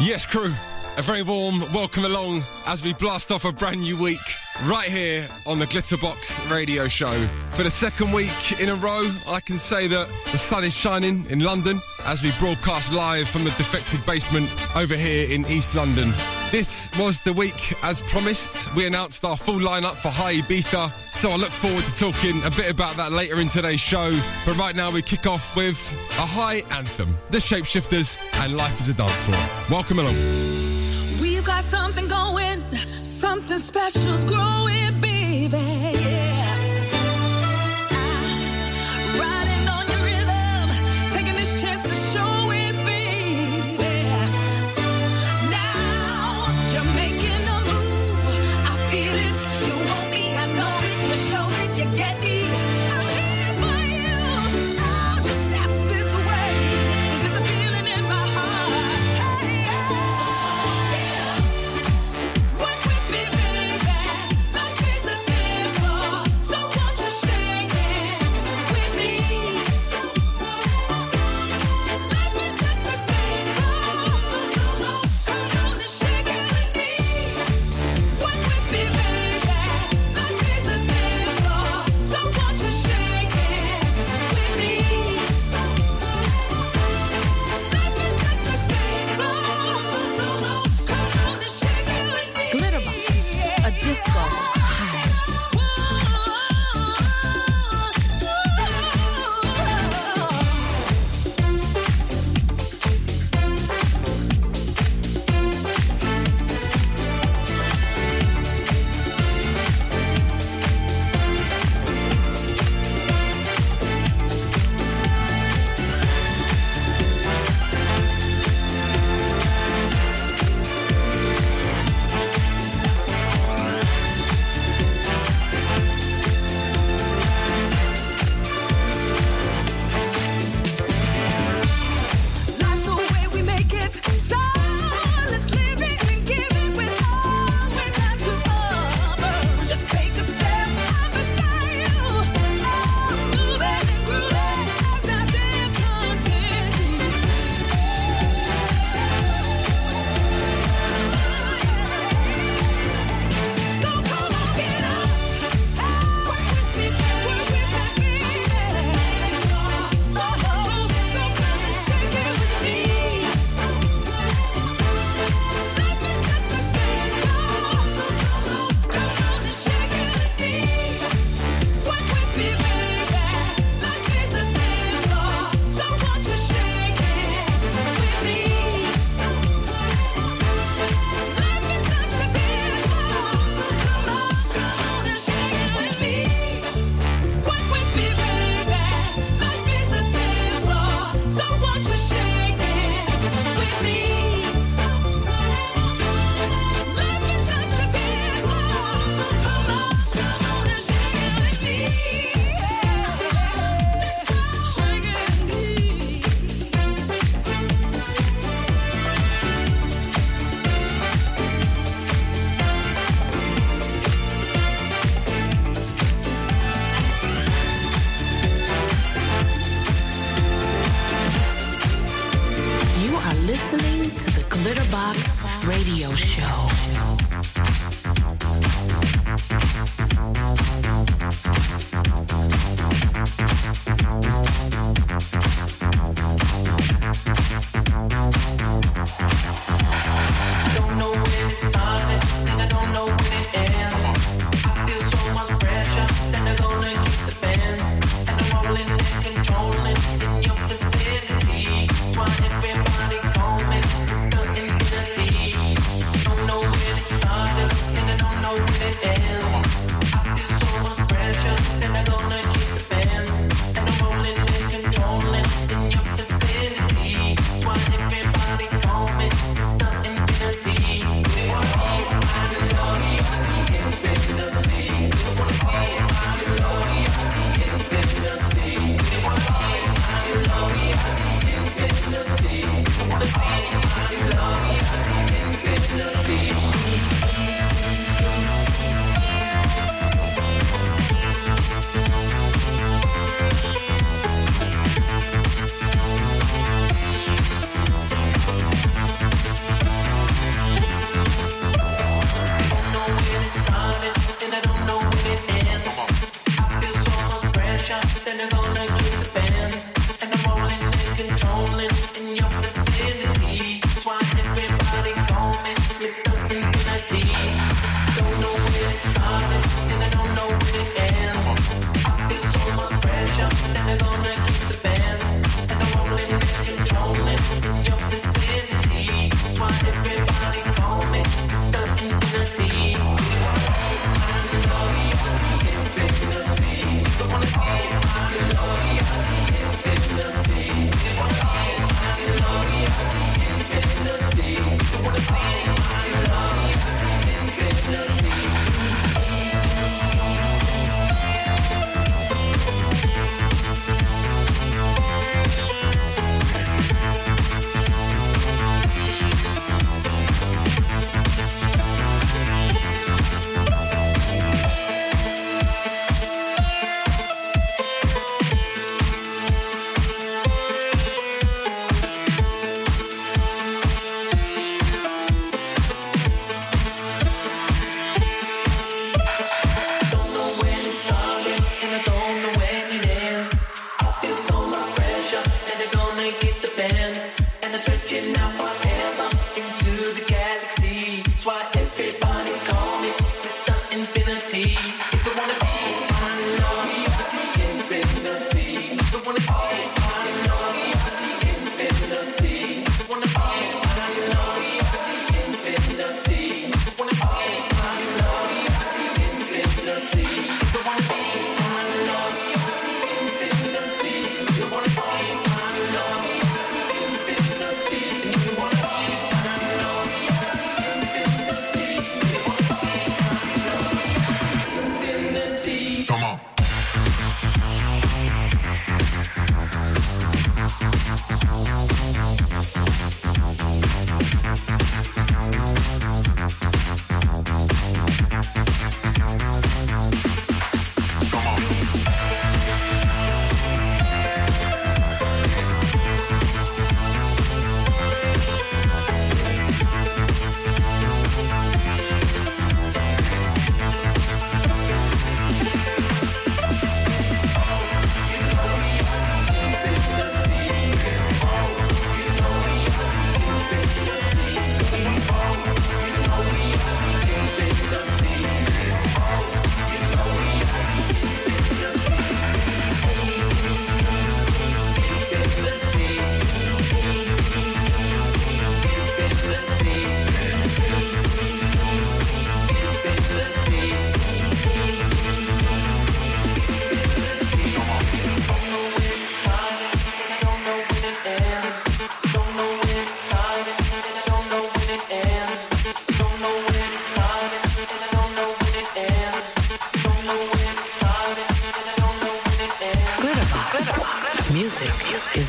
Yes, crew, a very warm welcome along as we blast off a brand new week right here on the Glitterbox radio show. For the second week in a row, I can say that the sun is shining in London as we broadcast live from the Defected Basement over here in East London. This was the week, as promised. We announced our full lineup for High Ibiza, so I look forward to talking a bit about that later in today's show. But right now we kick off with a high anthem, The Shapeshifters and Life is a Dance Floor. Welcome along. We've got something going, something special's growing, baby, yeah. Riding on your rhythm, taking this chance to show it, baby. Now you're making a move, I feel it, you want me, I know it, you show it, you get me. I'm here for you, oh, just step this way, this is a feeling in my heart, hey, yeah. Work with me, baby, like this is dance floor, so won't you shake it with me? Life is just a dance floor, come on and shake it with me. Work with me, baby, like this is dance floor, so won't you shake it with me? Life is just a dance floor, come on and shake it with me. Glitterbox, a disco high. Life's the way we make it, so let's live it and give it with all we've got to offer. Just take a step, I'm beside you. Oh, moving and grooving as our dance continues. So come on, get up, work with me, baby. So come and shake it with me. Life is just a dance floor, come on and shake it with me. Work with me, baby, like this is dance floor, so won't you shake it with me? Life is just a dance floor, come on and shake it with me. Work with me, baby, like this is dance floor, so won't you shake it with me? Life is just a dance floor, come on and shake it with me. Shake it with me. You are listening to the Glitterbox radio show. Don't know when it started, and I don't know when it ends. I feel so much pressure, then I'm gonna get the fence. And I'm rolling and controlling in your vicinity. That's why everybody call me Mr. Infinity. Don't know when it started, and I don't know when it ends. I feel so much pressure, then I'm gonna get the fence. And I'm rolling and controlling in your vicinity. That's why everybody call me Mr. Infinity.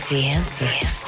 is the answer.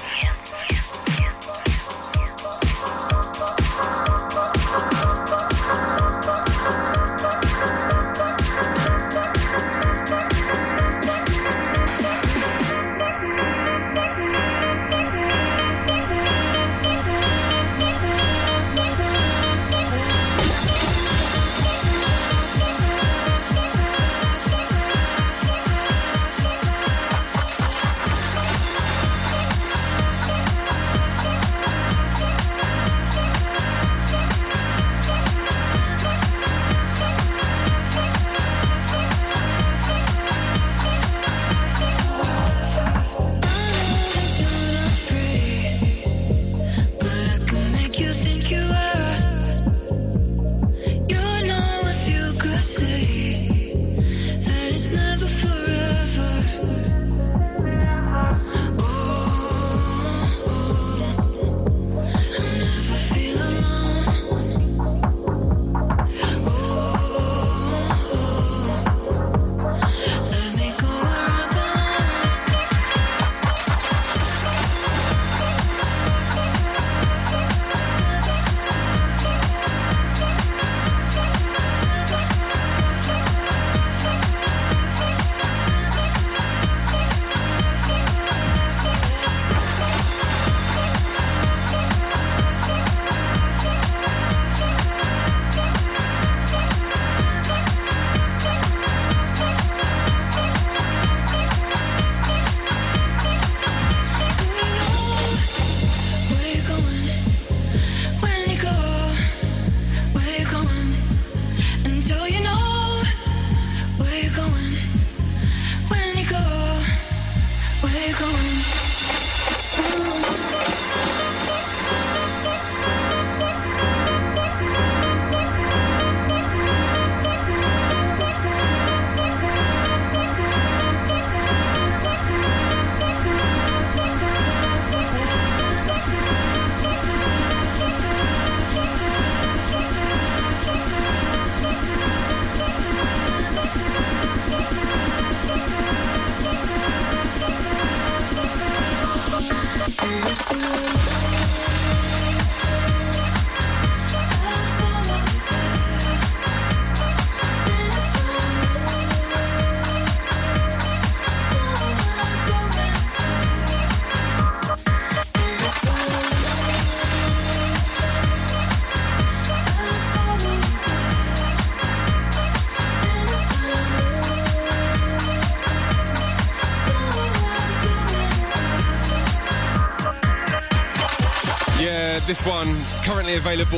This one currently available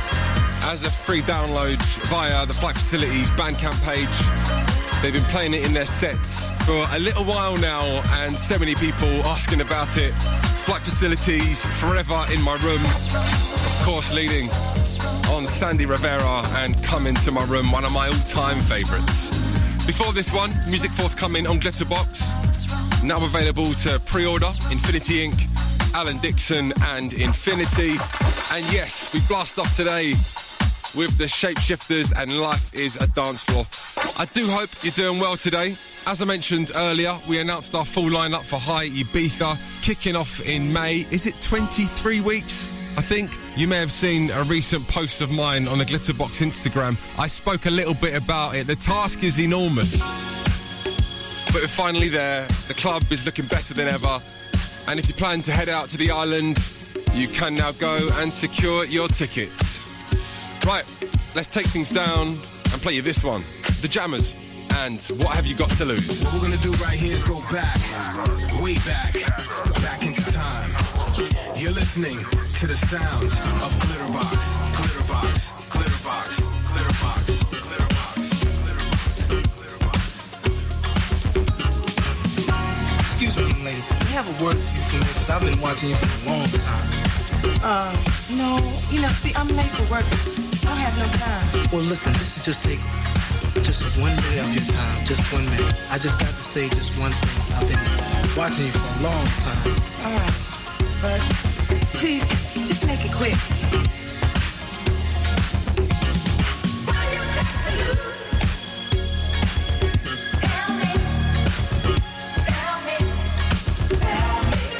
as a free download via the Flight Facilities Bandcamp page. They've been playing it in their sets for a little while now, and so many people asking about it. Flight Facilities, Forever in My Room, of course leading on Sandy Rivera and Come Into My Room, one of my all-time favourites. Before this one, music forthcoming on Glitterbox, now available to pre-order, Infinity Inc., Alan Dixon and Infinity. And yes, we blast off today with the Shapeshifters and Life is a Dance Floor. I do hope you're doing well today. As I mentioned earlier, we announced our full lineup for High Ibiza, kicking off in May. Is it 23 weeks? I think you may have seen a recent post of mine on the Glitterbox Instagram. I spoke a little bit about it. The task is enormous, but we're finally there. The club is looking better than ever. And if you plan to head out to the island, you can now go and secure your tickets. Right, let's take things down and play you this one. The Jammers and What Have You Got to Lose? What we're gonna do right here is go back, way back into time. You're listening to the sounds of Glitterbox, Glitterbox, Glitterbox, Glitterbox. Excuse me, young lady. Can I have a word with you for me? Because I've been watching you for a long time. No. See, I'm late for work. I don't have no time. Well, listen, this is just take just 1 minute of your time. Just 1 minute. I just got to say just one thing. I've been watching you for a long time. All right. But please, just make it quick. Tell me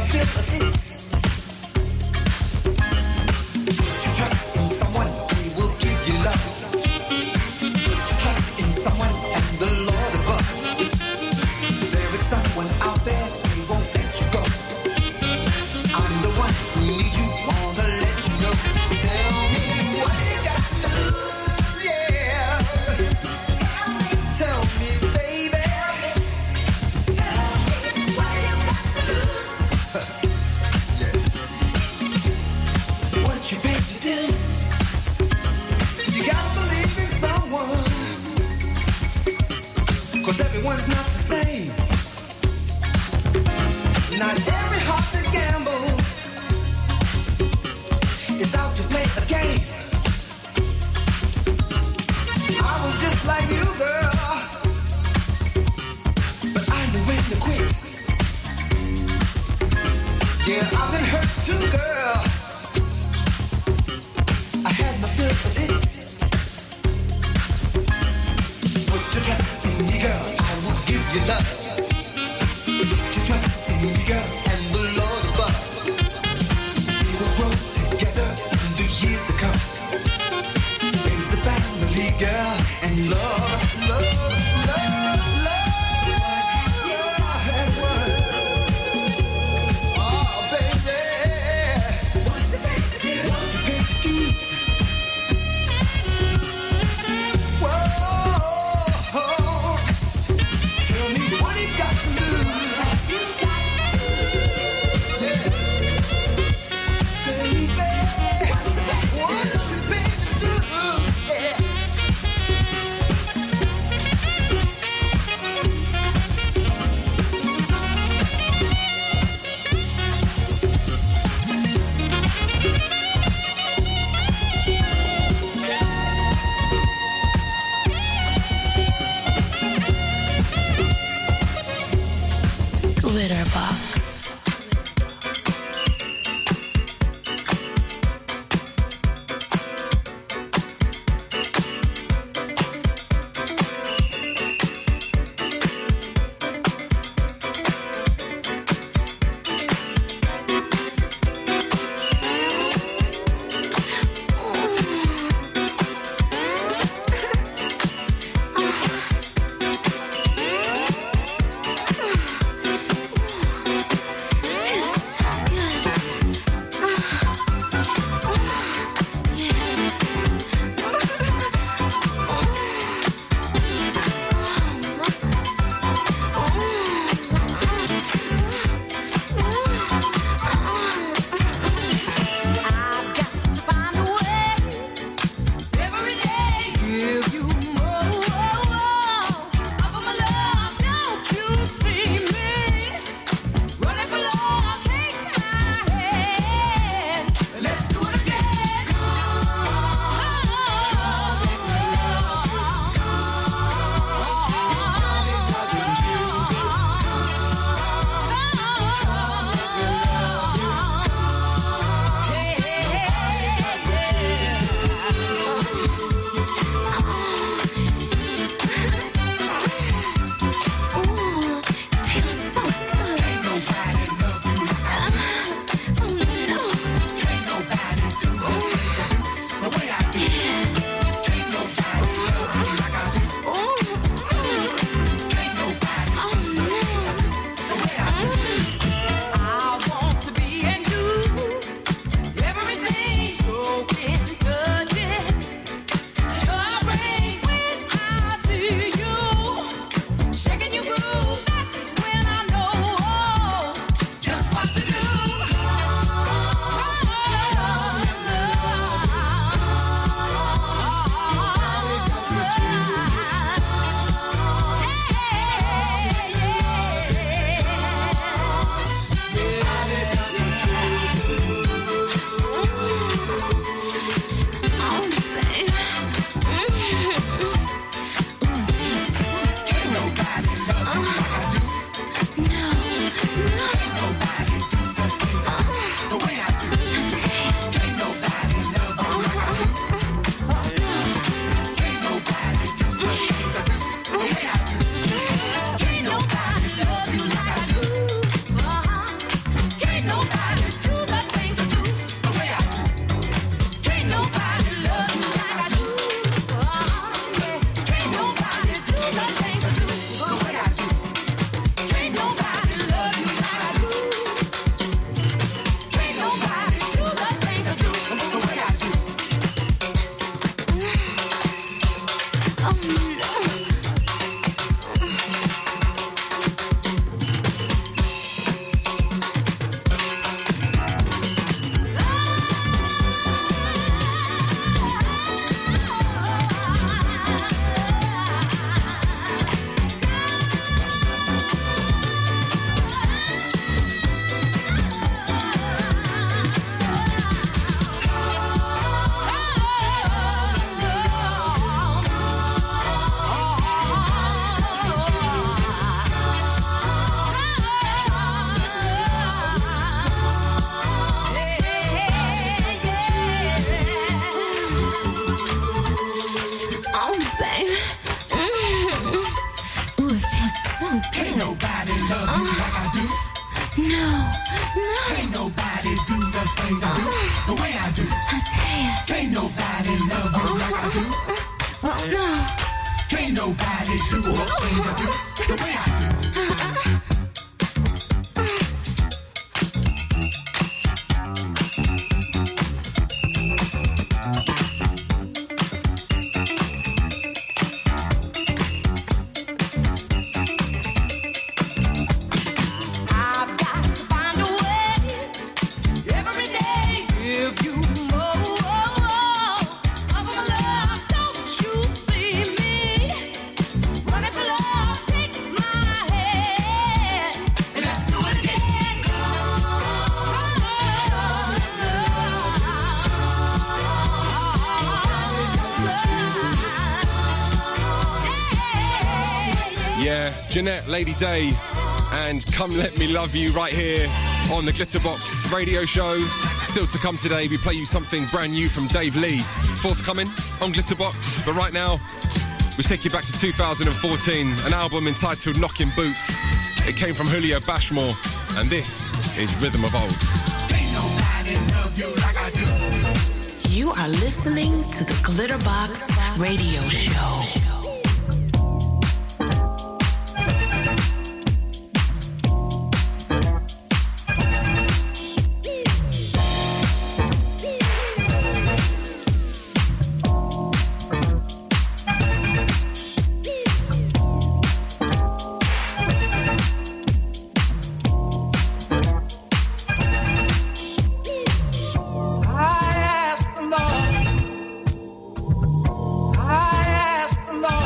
feel of it. Put your trust in someone, he will give you love. Put your trust in someone and the Lord above. There is someone out there, he won't let you go. I'm the one who needs you, wanna let you know. Tell me what you got to lose, yeah. Tell me, baby. Tell me what you got to lose. Yeah. What you been to do? You gotta believe in someone, 'cause everyone's not the same. Not every heart that gambles is out to play a game. I was just like you, girl, but I knew when to quit. Yeah, I've been hurt too, girl. I had my fill of it. Put your trust in me, girl, I will give you love. Put your trust in me, girl, and the Lord above. We will grow together in the years to come. Raise a family, girl, and love, love, love, love. Yeah, oh, baby. What you been to do? What you been to do? Whoa, tell me what you got to lose. Yeah, baby. What you been to do? Yeah. Glitter Box. Ain't nobody love you like I do. No. Ain't nobody do the things I do the way I do. I tell ya. Ain't nobody love you like I do. No. Ain't nobody do the things I do the way I do. I've got to find a way every day. Give you more of my love. Don't you see me running for love? Take my hand and let's do it again. Yeah, Jeanette, Lady Day, and Come Let Me Love You right here on the Glitterbox radio show. Still to come today, we play you something brand new from Dave Lee, forthcoming on Glitterbox. But right now, we take you back to 2014, an album entitled Knocking Boots. It came from Julio Bashmore, and this is Rhythm of Old. Ain't nobody love you like I do. You are listening to the Glitterbox radio show. I asked the Lord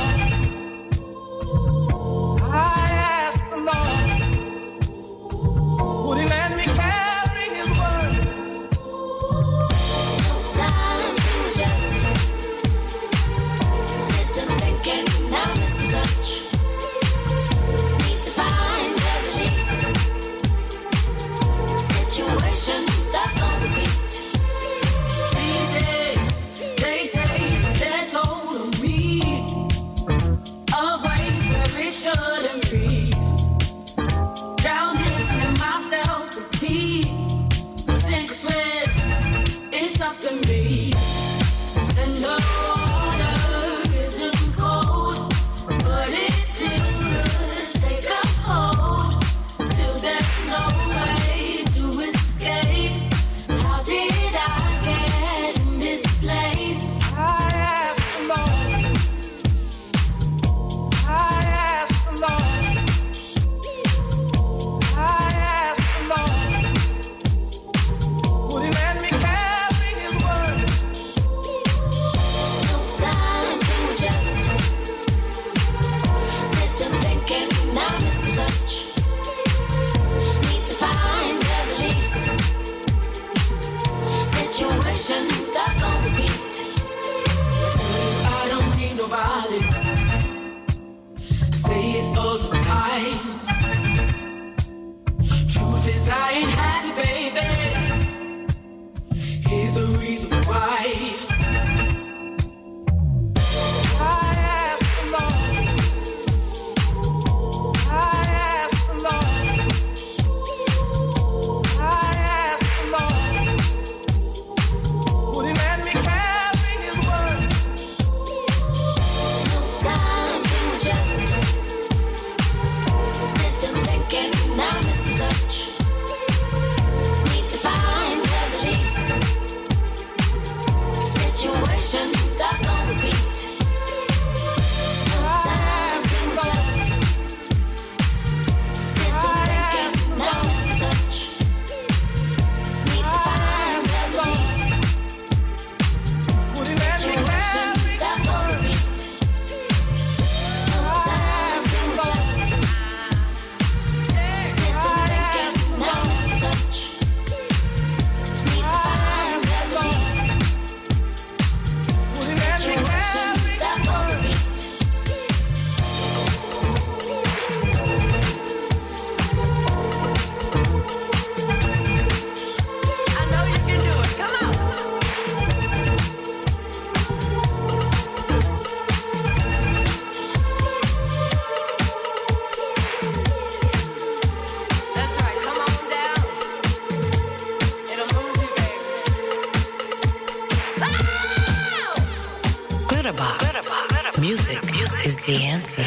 is the answer.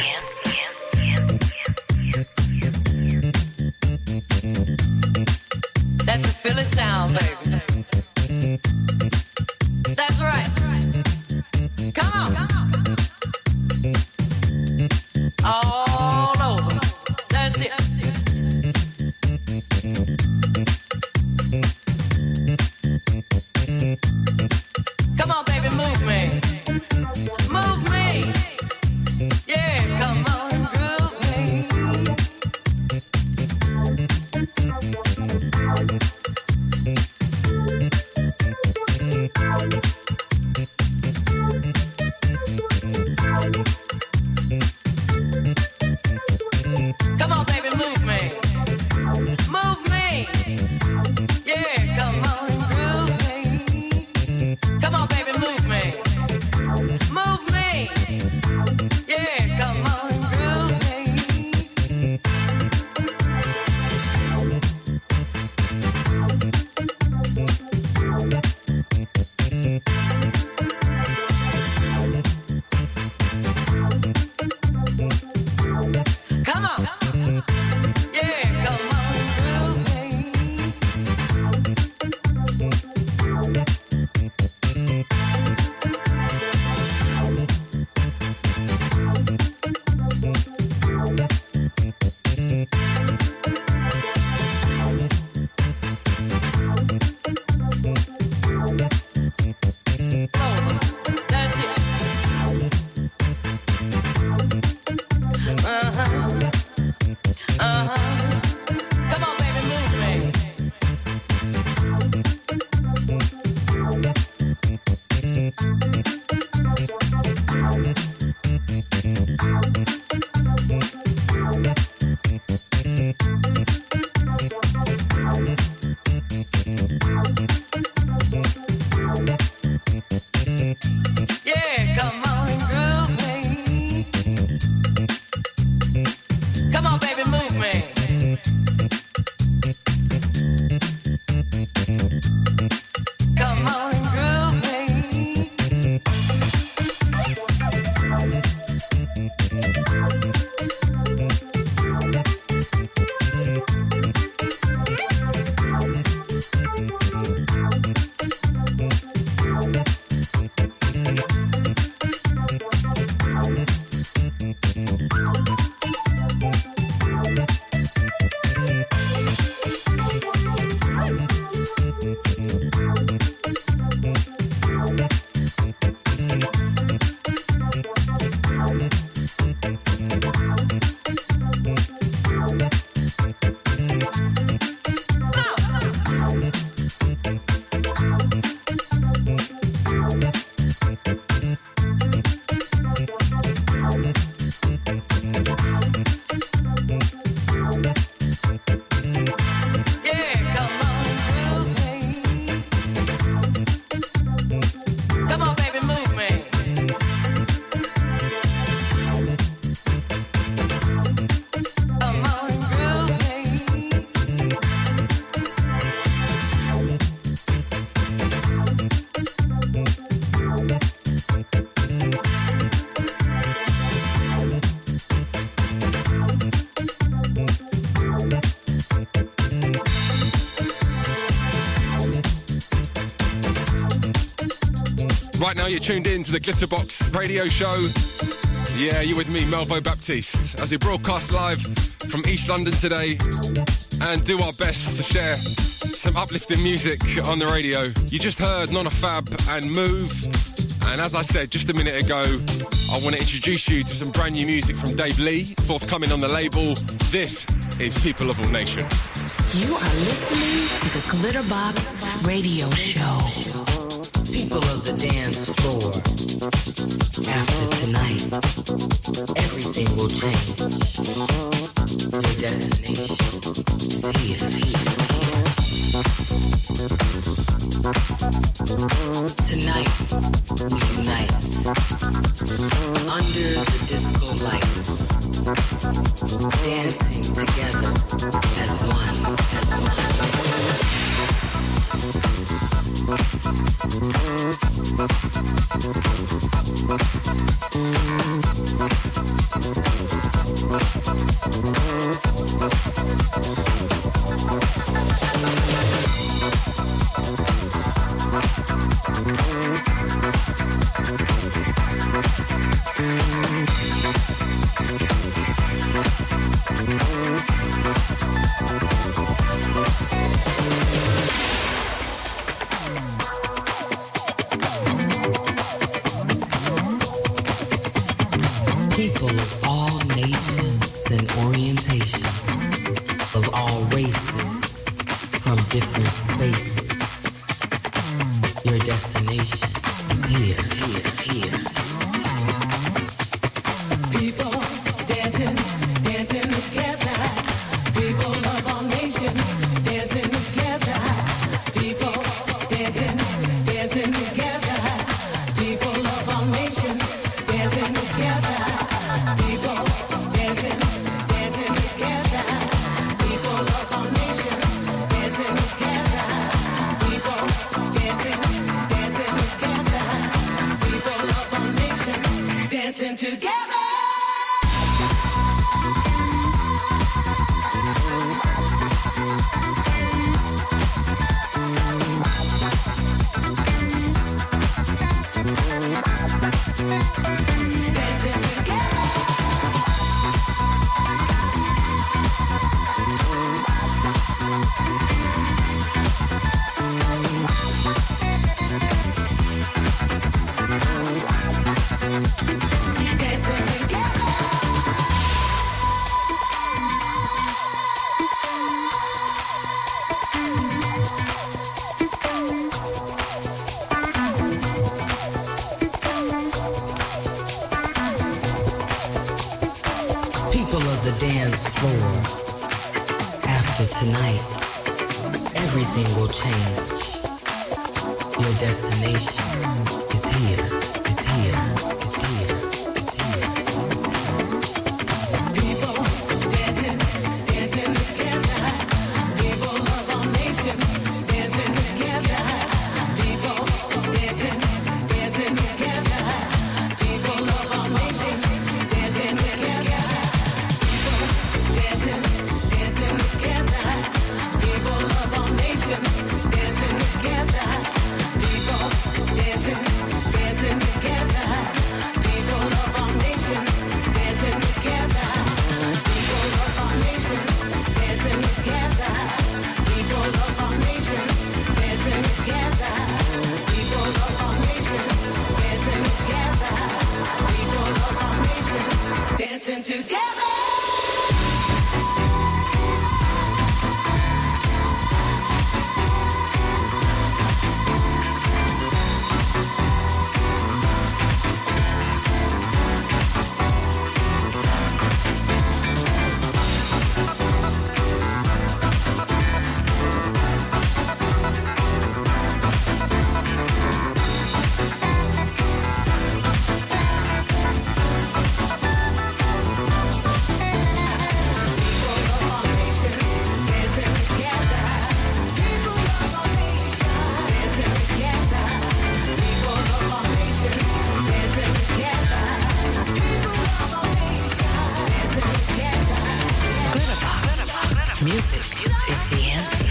That's a Philly sound, baby. That's right. Come on. All over. That's it. Come on, baby, move me. Move me. Yeah, come on, groove me. Come on, baby, move me. Move me. Yeah, come on, groove me. Come on, baby, move me. Move me. Yeah, come on, groove me. Come on. Yeah, come on, groove me. That's it. Come on, baby, move me. Yeah, come on, groove me. Come on, baby, move me. Come on, groove me. Yeah, come on, groove me. Come on, baby, move me. Come on, groove me. Right now, you're tuned in to the Glitterbox radio show. Yeah, you're with me, Melvo Baptiste, as we broadcast live from East London today and do our best to share some uplifting music on the radio. You just heard Nona Fab and Move. And as I said just a minute ago, I want to introduce you to some brand new music from Dave Lee, forthcoming on the label. This is People of All Nation. You are listening to the Glitterbox Radio Show. People of the dance floor. After tonight, everything will change. Your destination is here. Tonight, we unite. Under the disco lights. Dancing together as one. People of all nations and orientations, of all races, from different spaces. Your destination is here. People dancing, dancing together. People of all nations, dancing together. People dancing, dancing together. People of all nations, dancing together. People dancing, dancing together. People of all nations, dancing together. People dancing, dancing together. People of all nations, dancing together. People of the dance floor, after tonight, everything will change. Your destination is here, is here, is here, is here. People dancing, dancing together. People of all nations, dancing together. People dancing, dancing together. People of all nations, dancing together. People dancing, dancing together. People of all nations, dancing together. People dancing, dancing together. People of all nations, dancing together. People of all nations, dancing together. People of all nations, dancing together. People of all nations, dancing together. People of all nations, dancing together. Music is the answer.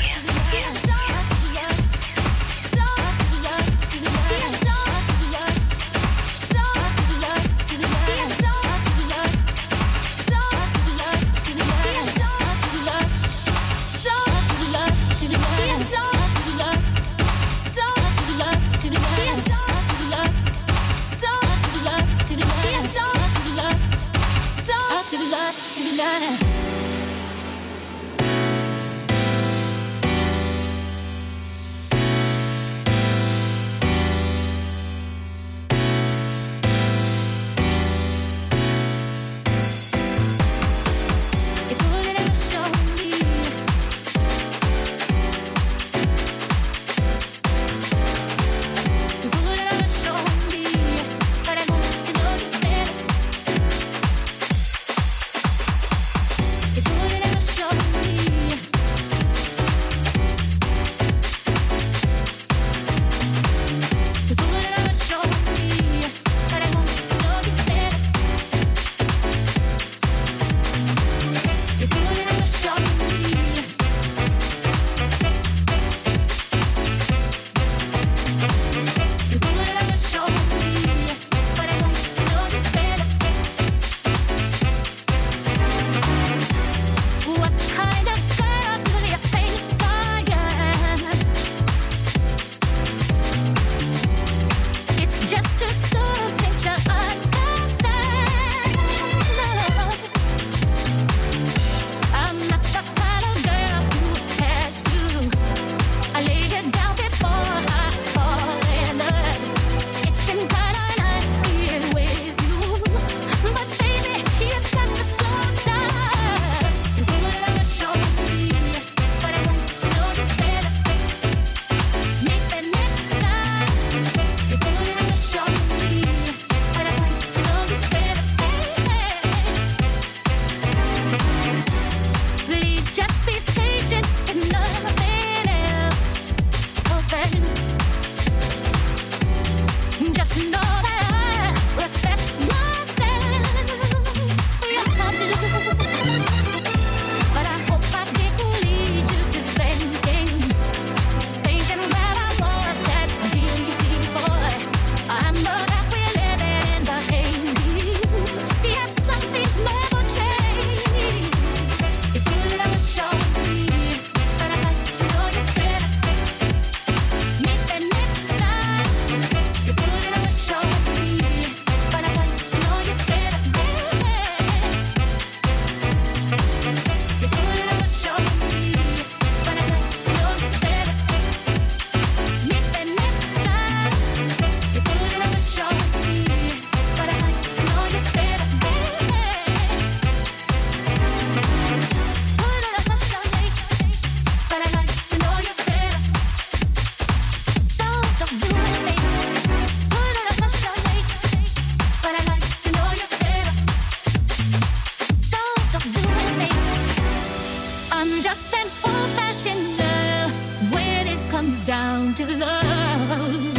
I'm just an old-fashioned love when it comes down to love.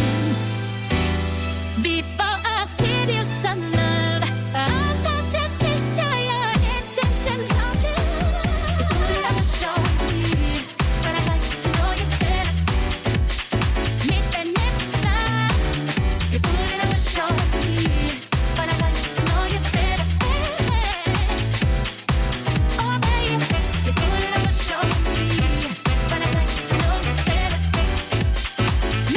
Before I give you some love, I've got to be sure your intentions are true. You put it on the show me, but I'd like to know you better. Meet the next time. You put it on the show me, but I'd like to know you better. Oh baby, you put it on the show me, but I'd like to know you better.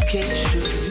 communication.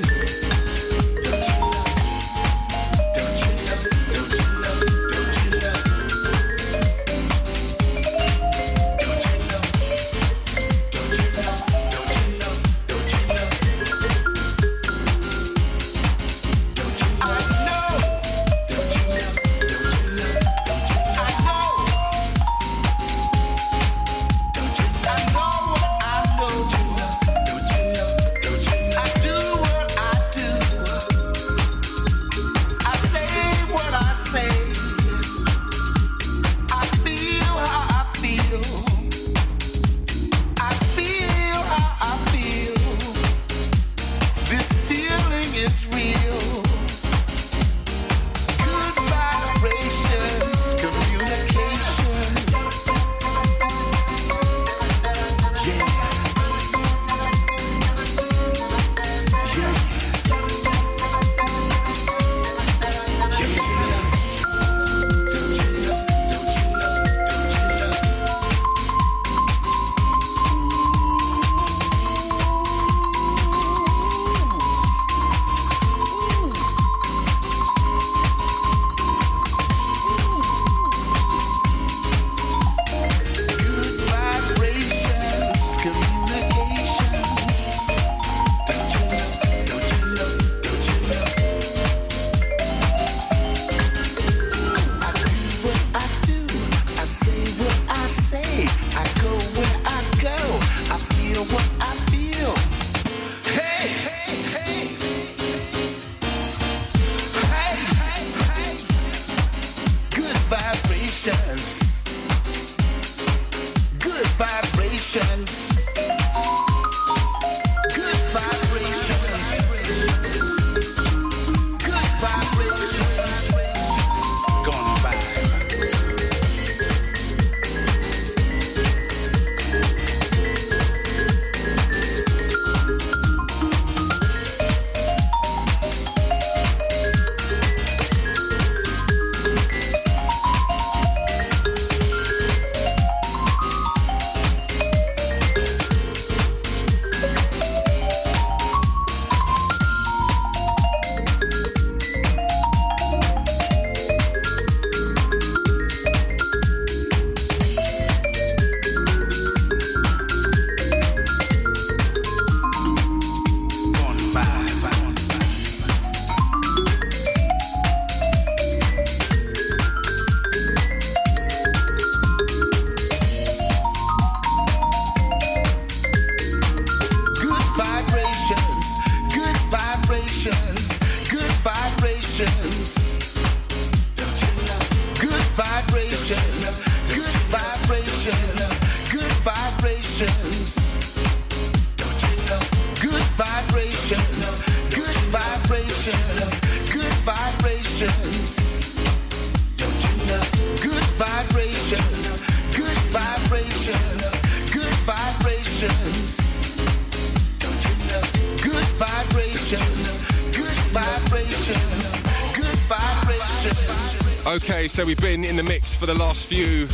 Okay, so we've been in the mix for the last few,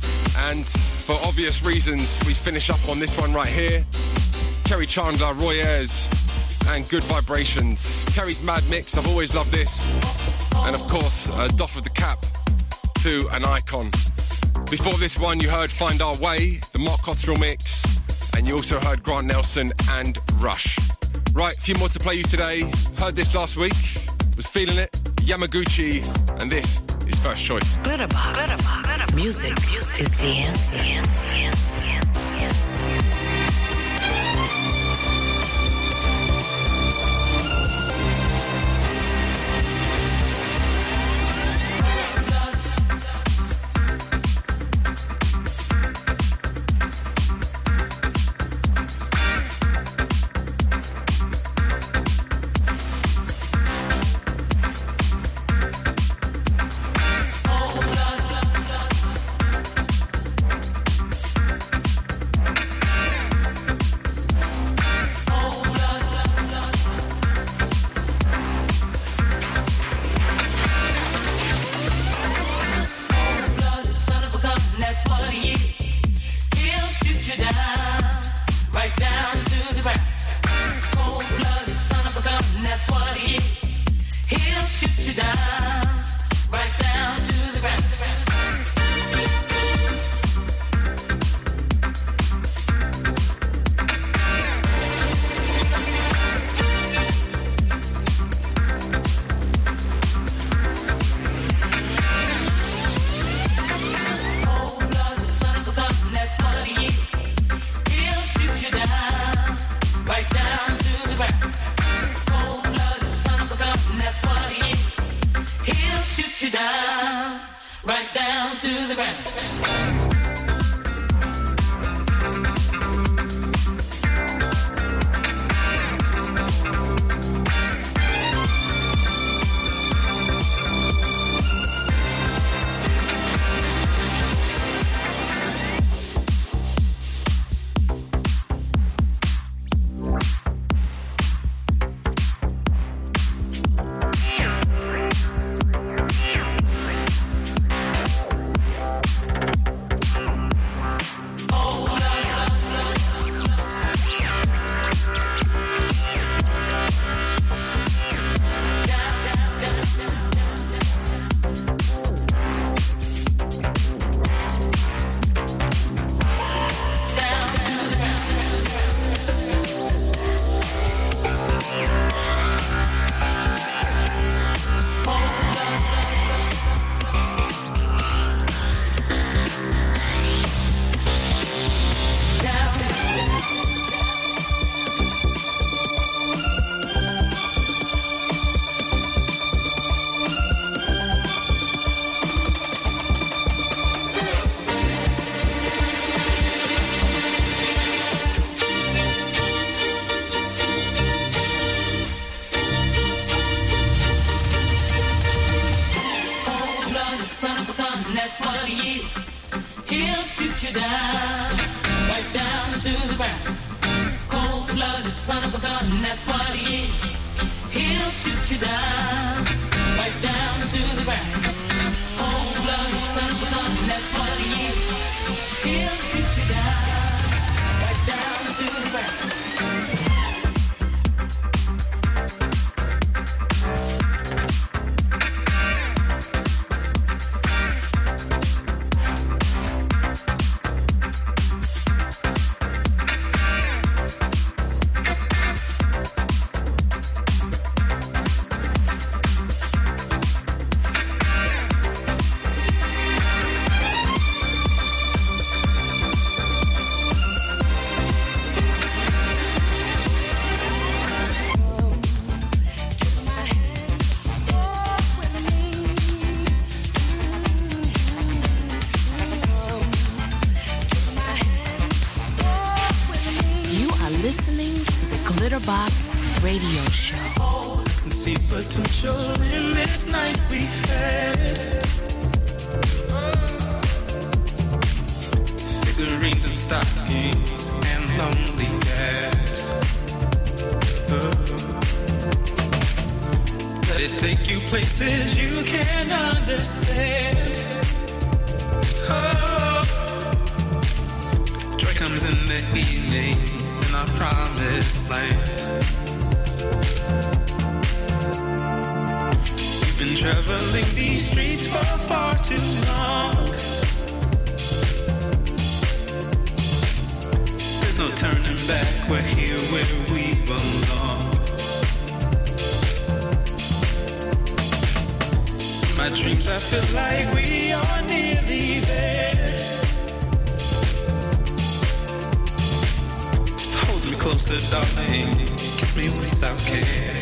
and for obvious reasons, we finish up on this one right here. Kerry Chandler, Roy Ayers, and Good Vibrations. Kerry's Mad Mix, I've always loved this. And of course, a doff of the cap to an icon. Before this one, you heard Find Our Way, the Mark Cottrell mix, and you also heard Grant Nelson and Rush. Right, a few more to play you today. Heard this last week, was feeling it. Yamaguchi, and this is First Choice. Glitterbox. Music is the answer. shoot you down, right down to the ground. Right down to the ground. Glitterbox Radio Show. See potential in this night we had. Figurines and stockings and lonely gaps. Let it take you places you can't understand. Joy comes in the evening in our promised land. We've been traveling these streets for far too long. There's no turning back, we're here where we belong. In my dreams I feel like we are nearly there. Just hold me closer, darling, kiss me without care.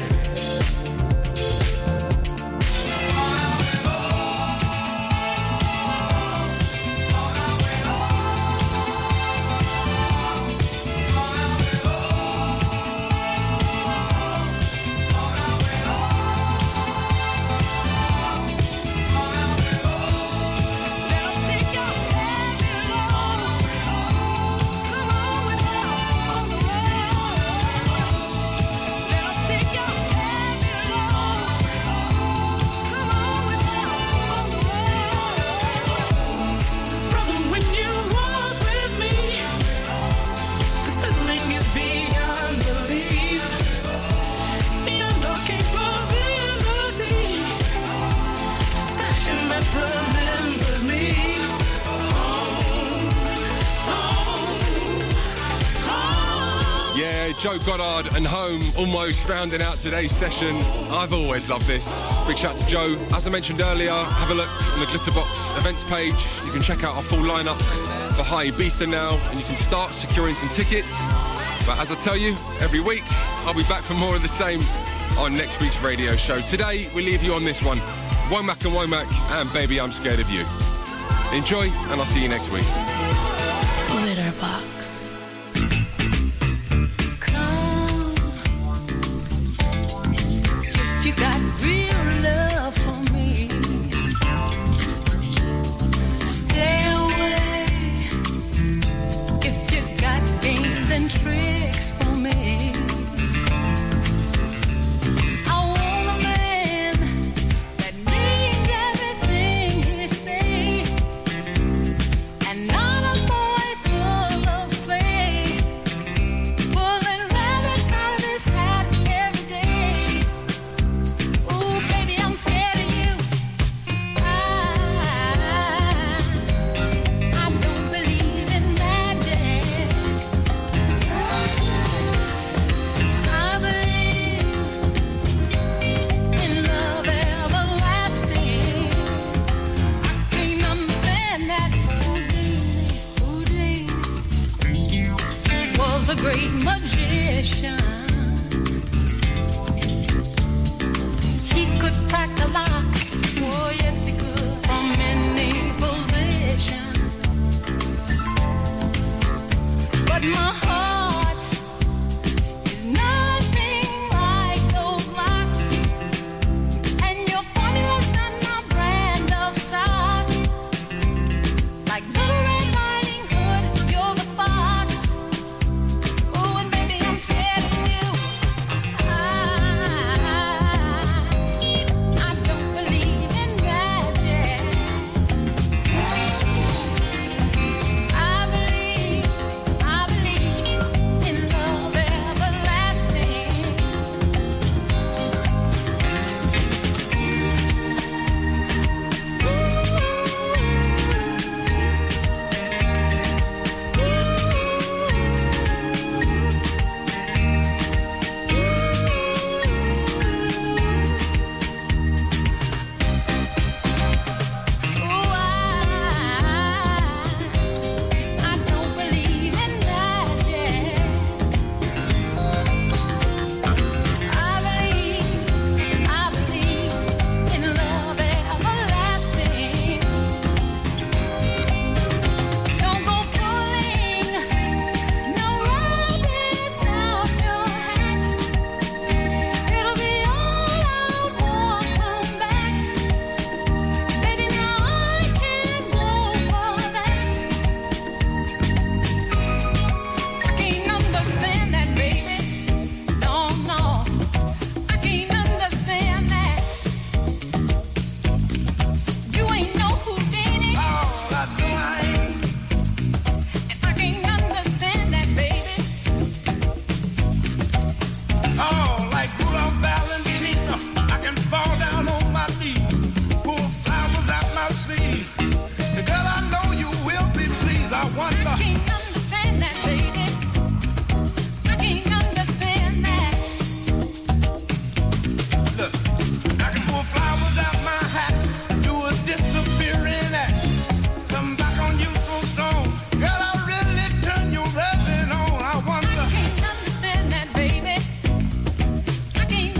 Take Joe Goddard and Home almost rounding out today's session. I've always loved this. Big shout out to Joe. As I mentioned earlier, have a look on the Glitterbox events page. You can check out our full lineup for High Ibiza now, and you can start securing some tickets. But as I tell you, every week, I'll be back for more of the same on next week's radio show. Today, we leave you on this one. Womack and Womack and Baby I'm Scared of You. Enjoy, and I'll see you next week. Glitterbox.